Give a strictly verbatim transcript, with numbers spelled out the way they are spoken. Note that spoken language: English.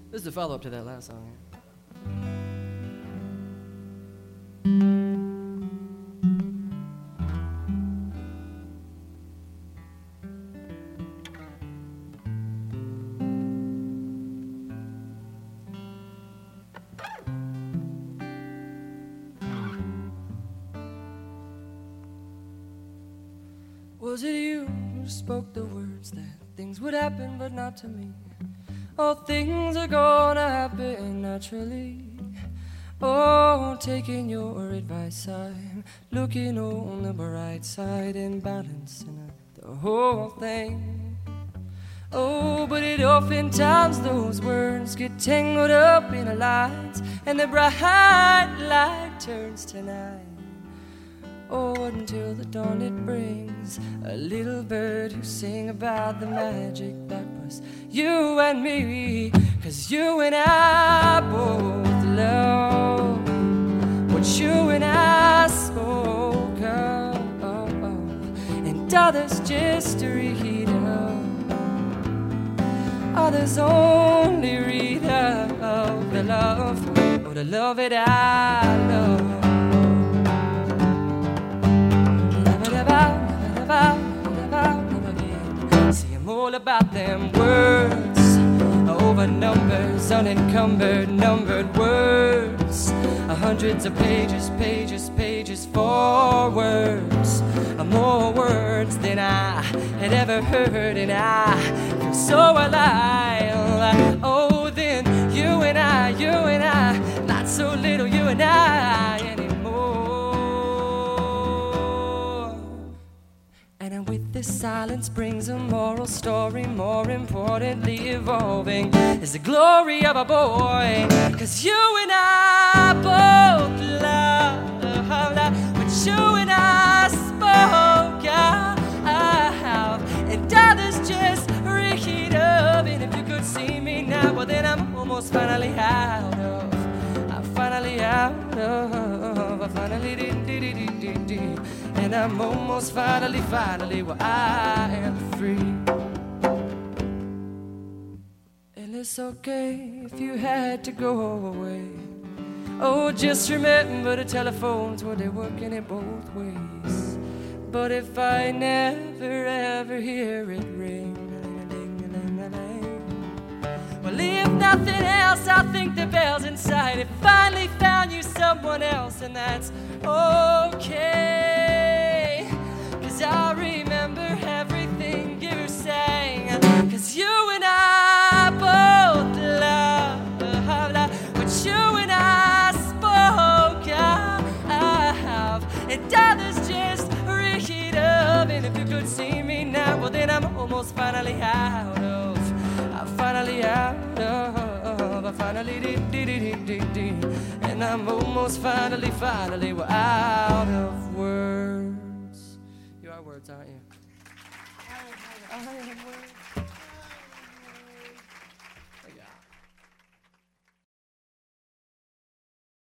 This is a follow-up to that last song. Was it you who spoke the words that things would happen but not to me? All things are gonna happen naturally. Oh, taking your advice, I'm looking on the bright side and balancing out the whole thing. Oh, but it oftentimes those words get tangled up in the lines, and the bright light turns to night. Oh, until the dawn it brings a little bird who sing about the magic that was you and me. 'Cause you and I both love what you and I spoke of, and others just read of, others only read of the love, oh, the love that I love. See, I'm all about them words, over numbers, unencumbered, numbered words, hundreds of pages, pages, pages for words, more words than I had ever heard, and I feel so alive. Oh, then you and I, you and I, not so little you and I anymore. And with this silence brings a moral story, more importantly evolving is the glory of a boy. 'Cause you and I both love what you and I spoke of, and others just read of. And if you could see me now, well then I'm almost finally out of, I'm finally out of, I finally did, did, did, did, did. And I'm almost finally, finally, well, I am free. And it's okay if you had to go away. Oh, just remember the telephones, well, they're working it both ways. But if I never ever hear it ring, well, if nothing else, I think the bells inside have finally found you someone else, and that's okay. 'Cause I remember everything you sang. 'Cause you and I both love what you and I spoke of, and others just read of. And if you could see me now, well then I'm almost finally out of, I'm finally out of, I finally did, did, did, did, did. And I'm almost finally, finally, we're out of words. You are words, aren't you? I am words.